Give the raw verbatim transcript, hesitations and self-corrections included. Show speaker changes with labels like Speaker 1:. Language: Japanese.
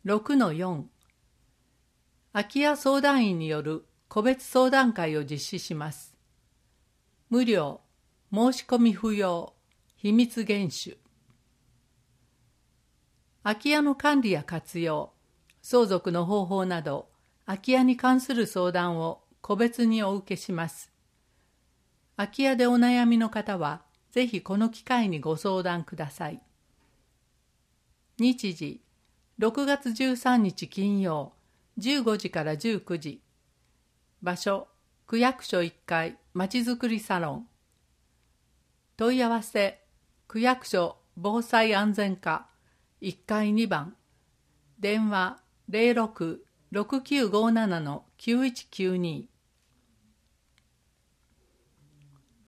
Speaker 1: ろくのよん 空き家相談員による個別相談会を実施します。無料、申し込み不要、秘密厳守。空き家の管理や活用、相続の方法など、空き家に関する相談を個別にお受けします。空き家でお悩みの方は、ぜひこの機会にご相談ください。日時、ろくがつじゅうさんにち金曜、じゅうごじからじゅうくじ。場所、区役所いっかいまちづくりサロン。問い合わせ、区役所防災安全課いっかいにばん。電話 ゼロろく ろくきゅうごなな のきゅういちきゅうに。